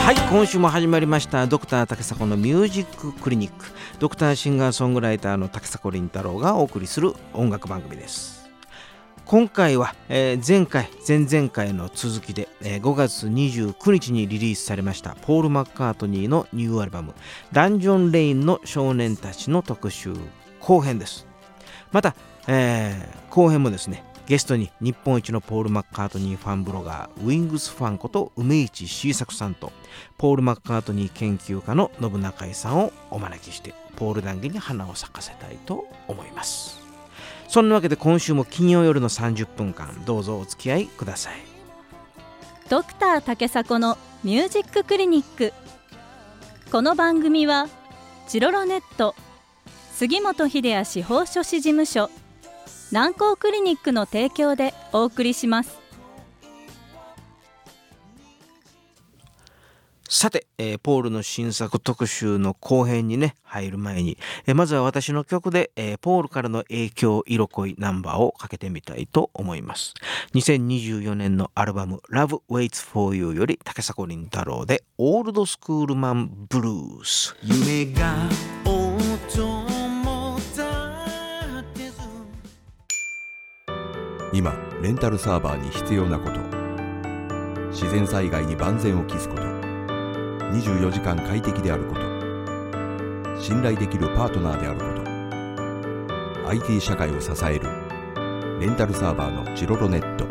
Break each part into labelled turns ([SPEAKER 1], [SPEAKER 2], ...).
[SPEAKER 1] はい、今週も始まりましたドクター竹迫のミュージッククリニック。ドクターシンガーソングライターの竹迫倫太郎がお送りする音楽番組です。今回は、前々回の続きで、5月29日にリリースされましたポール・マッカートニーのニューアルバムダンジョン・レインの少年たちの特集後編です。また、後編もですね、ゲストに日本一のポール・マッカートニーファンブロガーウィングスファンこと梅市シーサクさんとポール・マッカートニー研究家の信中井さんをお招きしてポール談義に花を咲かせたいと思います。そんなわけで今週も金曜夜の30分間どうぞお付き合いください。
[SPEAKER 2] ドクター竹迫のミュージッククリニック。この番組はチロロネット、杉本秀哉司法書士事務所、南光クリニックの提供でお送りします。
[SPEAKER 1] さて、ポールの新作特集の後編にね入る前に、まずは私の曲で、ポールからの影響色恋ナンバーをかけてみたいと思います。2024年のアルバム Love Waits for You より竹迫倫太郎でオールドスクールマンブルース。夢が音も立てず。
[SPEAKER 3] 今レンタルサーバーに必要なこと、自然災害に万全を期すこと、24時間快適であること、信頼できるパートナーであること、 IT 社会を支えるレンタルサーバーのチロロネット。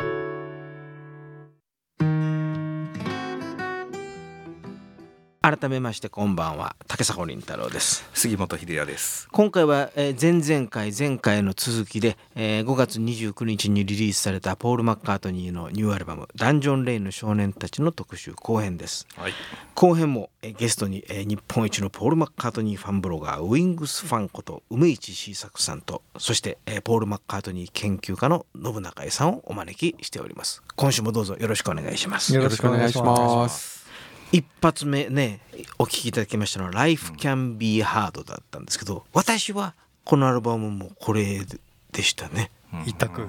[SPEAKER 1] 改めましてこんばんは、竹迫倫太郎です。
[SPEAKER 4] 杉本秀哉です。
[SPEAKER 1] 今回は前回の続きで5月29日にリリースされたポール・マッカートニーのニューアルバムダンジョン・レインの少年たちの特集後編です。
[SPEAKER 4] はい、
[SPEAKER 1] 後編もゲストに日本一のポール・マッカートニーファンブロガーウィングスファンこと梅市シーサクさんと、そしてポール・マッカートニー研究家の信中井さんをお招きしております。今週もどうぞよろしくお願いします。
[SPEAKER 4] よろしくお願いします。
[SPEAKER 1] 一発目ねお聞きいただきましたのは Life Can Be Hard だったんですけど、私はこのアルバムもこれでしたね。
[SPEAKER 4] 一択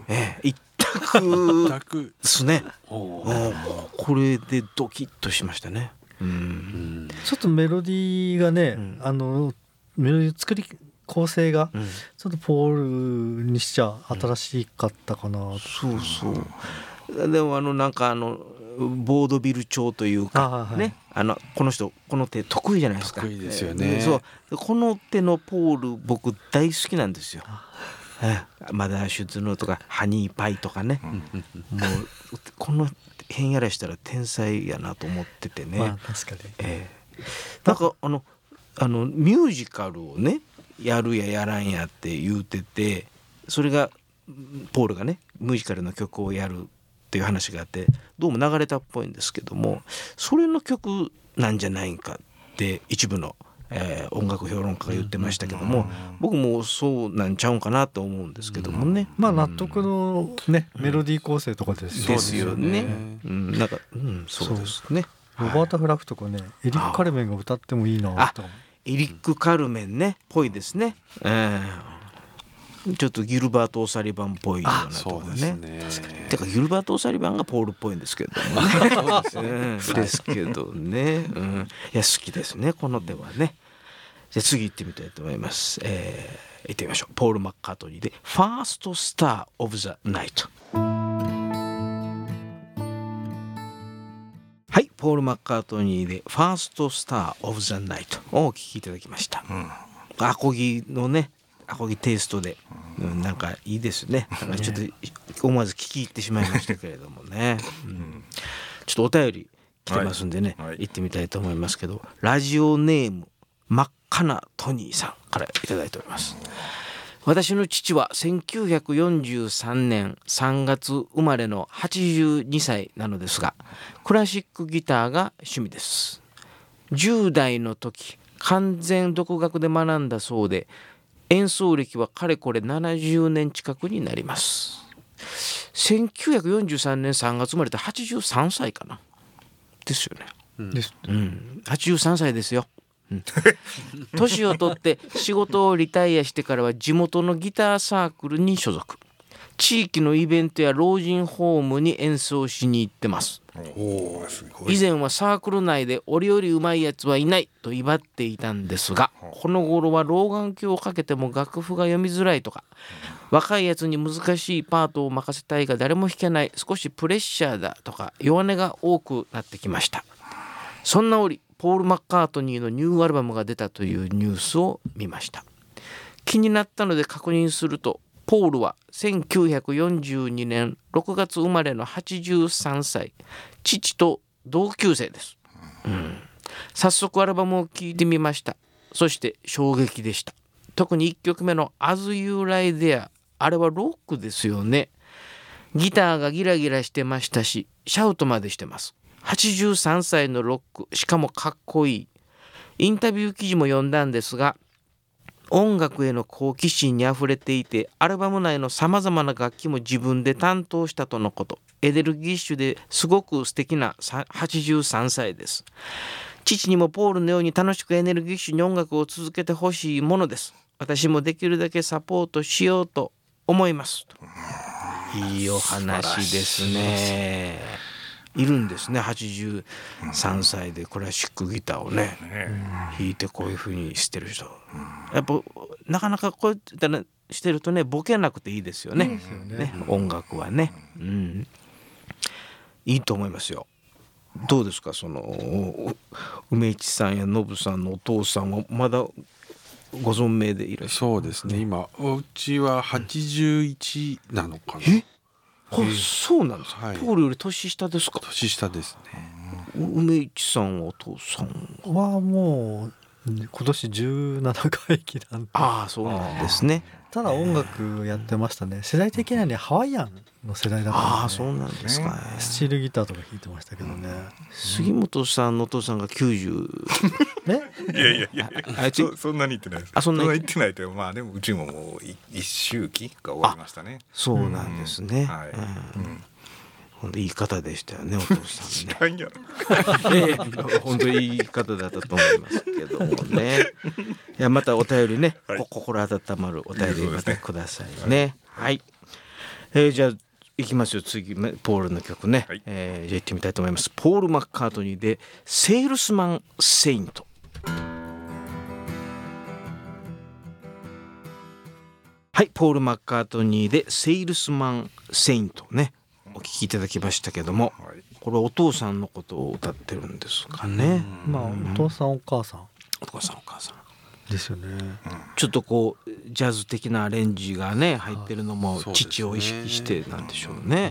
[SPEAKER 1] ですね。これでドキッとしましたね。
[SPEAKER 5] ちょっとメロディーがね、メロディー作り構成がちょっとポールにしちゃ新しかったかな、
[SPEAKER 1] そうそう。でもなんかボードビル調というかね、この人この手得意じゃないですか。
[SPEAKER 4] 得意ですよね。
[SPEAKER 1] そうこの手のポール僕大好きなんですよ。マダーシュズヌとかハニーパイとかね、もうこの辺やらしたら天才やなと思っててね。
[SPEAKER 5] 確かに、
[SPEAKER 1] なんかミュージカルをねやるややらんやって言うてて、それがポールがねミュージカルの曲をやるっていう話があってどうも流れたっぽいんですけども、それの曲なんじゃないかって一部の、音楽評論家が言ってましたけども、僕もそうなんちゃうんかなと思うんですけどもね。
[SPEAKER 5] 納得のねメロディー構成とかです
[SPEAKER 1] よね。なんかそうですね。
[SPEAKER 5] ロバータ・フラクとかね、エリック・カルメンが歌ってもいいなと。
[SPEAKER 1] エリック・カルメンねぽいですね。ちょっとギルバート・オサリバンっぽいようなところね。てかギルバート・オサリバンがポールっぽいんですけどもね。ですけどね、いや好きですねこの手はね。じゃあ次行ってみたいと思います。行ってみましょう。ポール・マッカートニーで First Star of the Night。 はい、ポール・マッカートニーで First Star of the Night をお聴きいただきました。アコギのねアコギテイストで、なんかいいですね。なんかちょっと思わず聞き入ってしまいましたけれどもね、ちょっとお便り来てますんでね、行ってみたいと思いますけど、ラジオネーム真っ赤なトニーさんからいただいております。私の父は1943年3月生まれの82歳なのですが、クラシックギターが趣味です。10代の時完全独学で学んだそうで、演奏歴はかれこれ70年近くになります。1943年3月生まれて83歳かなですよね。83歳ですよ。年を取って仕事をリタイアしてからは地元のギターサークルに所属。 地域のイベントや老人ホームに演奏しに行ってます。
[SPEAKER 4] すごい。
[SPEAKER 1] 以前はサークル内で俺よりうまいやつはいないと威張っていたんですが、この頃は老眼鏡をかけても楽譜が読みづらいとか、若いやつに難しいパートを任せたいが誰も弾けない、少しプレッシャーだとか弱音が多くなってきました。そんな折ポール・マッカートニーのニューアルバムが出たというニュースを見ました。気になったので確認すると、ポールは1942年6月生まれの83歳、父と同級生です。早速アルバムを聴いてみました。そして衝撃でした。特に1曲目の As You Lie There、 あれはロックですよね。ギターがギラギラしてましたし、シャウトまでしてます。83歳のロック、しかもかっこいい。インタビュー記事も読んだんですが、音楽への好奇心にあふれていて、アルバム内のさまざまな楽器も自分で担当したとのこと。エネルギッシュですごく素敵な83歳です。父にもポールのように楽しくエネルギッシュに音楽を続けてほしいものです。私もできるだけサポートしようと思います。いいお話ですね。いるんですね、83歳でクラシックギターをね、弾いてこういう風にしてる人。やっぱなかなかこうやってしてるとね、ボケなくていいですよね。音楽はね、いいと思いますよ。どうですか、その梅市さんやノブさんのお父さんはまだご存命でいらっしゃる？
[SPEAKER 6] そうですね、今うちは81なのかな。
[SPEAKER 1] そうなんですか、ポールより年下ですか？
[SPEAKER 6] 年下ですね。
[SPEAKER 1] 梅市さんはお父さん
[SPEAKER 5] はもう今年17回忌なんで。
[SPEAKER 1] そうなんですね。
[SPEAKER 5] ただ音楽やってましたね。世代的にはね、ハワイアンの世代だったんで、
[SPEAKER 1] そうなんですか、
[SPEAKER 5] スチールギターとか弾いてましたけどね。
[SPEAKER 1] 杉本さんのお父さんが90
[SPEAKER 5] ね。
[SPEAKER 4] いやそんなに言ってないです。そんなに言ってないと。まあでもうちももう一周期が終わりましたね。
[SPEAKER 1] そうなんですね。いい方でしたよね、お父さんね。本当にいい方だったと思いますけどもね。いや、またお便りね、心温まるお便りまたくださいね。はい。じゃあ行きますよ、次ポールの曲ね。じゃあ行ってみたいと思います。ポール・マッカートニーでセールスマン・セイント。はい、ポール・マッカートニーでセールスマン・セイントね、お聞きいただきましたけども、これお父さんのことを歌ってるんですかね。
[SPEAKER 5] まあお父さんお母さんですよね。
[SPEAKER 1] ちょっとこうジャズ的なアレンジがね入ってるのも父を意識してなんでしょうね。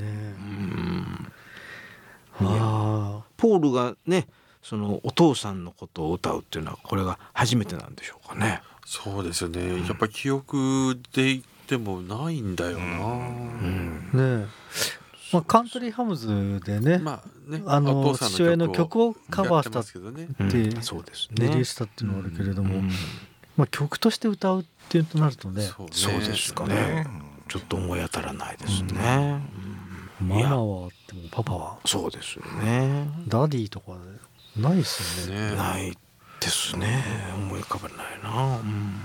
[SPEAKER 1] ポールがね、そのお父さんのことを歌うっていうのはこれが初めてなんでしょうかね。
[SPEAKER 6] そうですね、やっぱり記憶で言ってもないんだよな。
[SPEAKER 5] カントリーハムズでね、父親の曲をカバーしたってリリースしたっていうのはあるけれども、曲として歌うっていうとなるとね、
[SPEAKER 1] そうですかね。ちょっと思い当たらないですね。
[SPEAKER 5] ママはあってもパパは
[SPEAKER 1] そうですよね。
[SPEAKER 5] ダディとかないですよね。
[SPEAKER 1] ないですね。思い浮かばないな。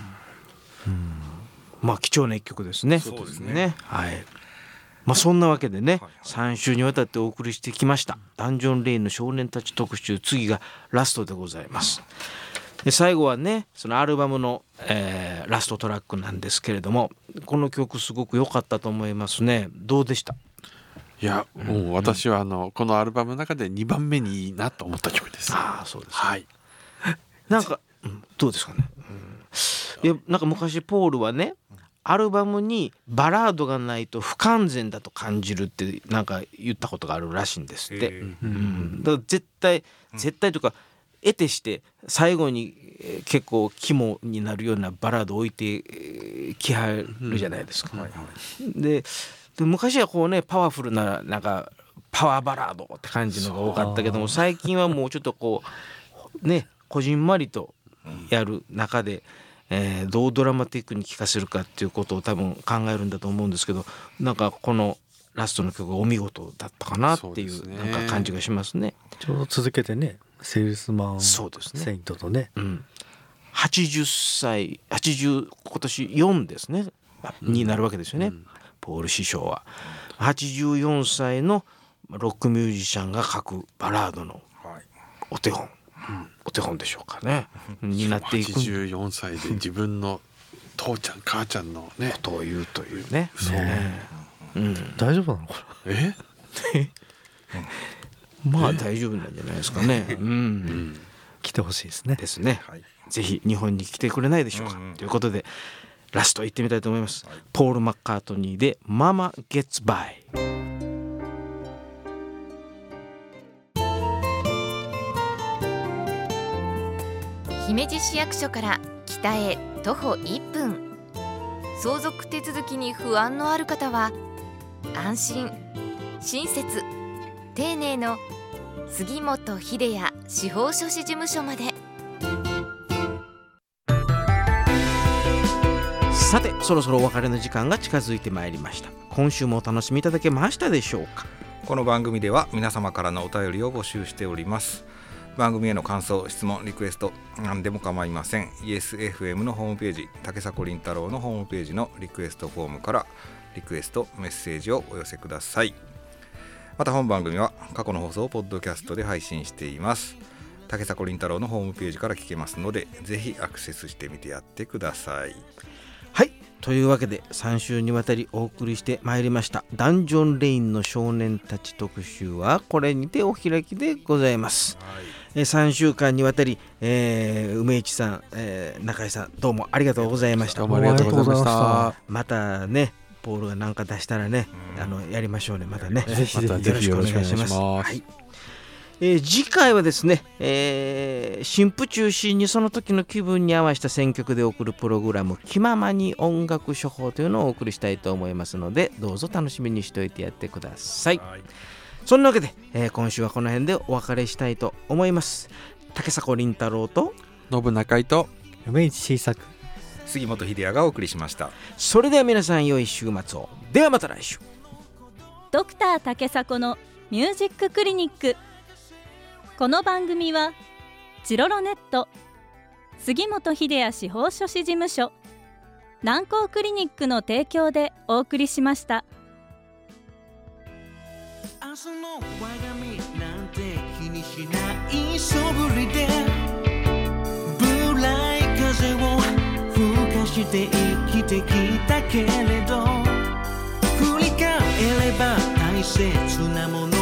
[SPEAKER 1] まあ貴重な一曲ですね。そうですね。はい。そんなわけでね、3週にわたってお送りしてきましたダンジョン・レインの少年たち特集、次がラストでございます。で最後はね、そのアルバムの、ラストトラックなんですけれども、この曲すごく良かったと思いますね。どうでした？
[SPEAKER 6] いや、もう私はこのアルバムの中で2番目にいいなと思った曲です。
[SPEAKER 1] そうです。はい。なんか、どうですかね。いや、なんか昔ポールはね、アルバムにバラードがないと不完全だと感じるってなんか言ったことがあるらしいんですって。だから絶対というか得てして最後に結構肝になるようなバラードを置いてきはるじゃないですか。で昔はこうね、パワフルななんかパワーバラードって感じのが多かったけども、最近はもうちょっとこうね、こじんまりとやる中でどうドラマティックに聴かせるかっていうことを多分考えるんだと思うんですけど、なんかこのラストの曲がお見事だったかなっていうなんか感じがしますね。
[SPEAKER 5] ちょうど続けてね、セールスマン・セイントとね、80歳今年4ですねになるわけですよね。
[SPEAKER 1] ポール師匠は84歳のロックミュージシャンが書くバラードのお手本、お手本でしょうかねになっていく。
[SPEAKER 6] 84歳で自分の父ちゃん母ちゃんのね
[SPEAKER 1] ことを言うというね。
[SPEAKER 6] そう、
[SPEAKER 5] 大丈夫なのかな。
[SPEAKER 1] まあ大丈夫なんじゃないですかね。
[SPEAKER 5] 来てほしいですね。
[SPEAKER 1] ですね。ぜひ日本に来てくれないでしょうか。ということでラスト行ってみたいと思います。ポール・マッカートニーでママ・ゲッツ・バイ。
[SPEAKER 7] 姫路市役所から北へ徒歩1分。相続手続きに不安のある方は安心親切丁寧の杉本秀也司法書士事務所まで。
[SPEAKER 1] さてそろそろお別れの時間が近づいてまいりました。今週もお楽しみいただけましたでしょうか。
[SPEAKER 4] この番組では皆様からのお便りを募集しております。番組への感想、質問、リクエスト何でも構いません。 YesFM のホームページ、竹迫倫太郎のホームページのリクエストフォームからリクエストメッセージをお寄せください。また本番組は過去の放送をポッドキャストで配信しています。竹迫倫太郎のホームページから聞けますので、ぜひアクセスしてみてやってください。
[SPEAKER 1] はい、というわけで3週にわたりお送りしてまいりましたダンジョンレインの少年たち特集はこれにてお開きでございます。3週間にわたり、梅市さん、中井さんどうもありがとうございました。
[SPEAKER 6] どうもありがとうございました。
[SPEAKER 1] またねポールが何か出したらね、やりましょうね。またね
[SPEAKER 5] ぜひよろしくお願いします。
[SPEAKER 1] はい、次回はですね、新婦中心にその時の気分に合わせた選曲で送るプログラム気ままに音楽処方というのをお送りしたいと思いますので、どうぞ楽しみにしておいてやってください。そんなわけで、今週はこの辺でお別れしたいと思います。竹迫倫太郎と
[SPEAKER 6] 信中井と
[SPEAKER 5] 梅市小さく
[SPEAKER 4] 杉本秀也がお送りしました。
[SPEAKER 1] それでは皆さん良い週末を。ではまた来週。
[SPEAKER 2] ドクター竹迫のミュージッククリニック。この番組はチロロネット、杉本秀也司法書士事務所、南光クリニックの提供でお送りしました。
[SPEAKER 8] 明日の我が身なんて気にしない素振りでブライ風を吹かして生きてきたけれど、振り返れば大切なもの